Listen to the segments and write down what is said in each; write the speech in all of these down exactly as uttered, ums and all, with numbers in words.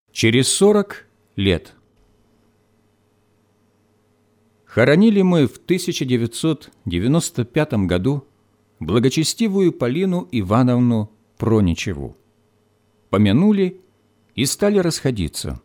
Через сорок лет. Хоронили мы в тысяча девятьсот девяносто пятом году благочестивую Полину Ивановну Проничеву. Помянули и стали расходиться.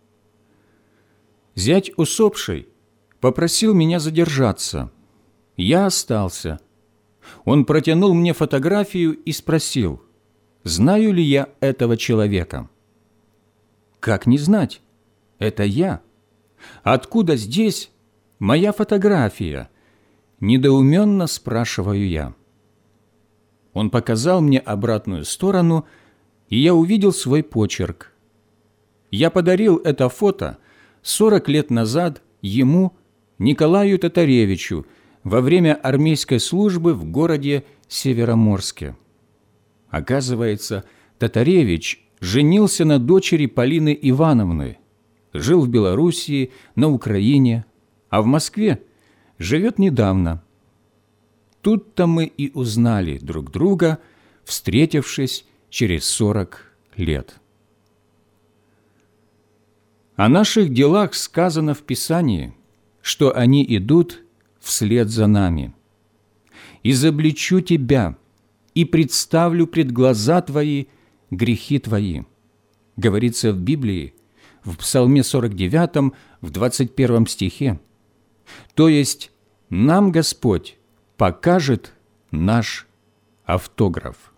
Зять усопшей попросил меня задержаться. Я остался. Он протянул мне фотографию и спросил, знаю ли я этого человека. Как не знать? Это я. Откуда здесь моя фотография? Недоуменно спрашиваю я. Он показал мне обратную сторону, и я увидел свой почерк. Я подарил это фото сорок лет назад ему, Николаю Татаревичу, во время армейской службы в городе Североморске. Оказывается, Татаревич женился на дочери Полины Ивановны, жил в Белоруссии, на Украине, а в Москве живет недавно. Тут-то мы и узнали друг друга, встретившись через сорок лет. О наших делах сказано в Писании, что они идут вслед за нами. «Изобличу тебя и представлю пред глаза твои грехи твои», говорится в Библии, в Псалме сорок девятом, в двадцать первом стихе. То есть нам Господь покажет наш автограф.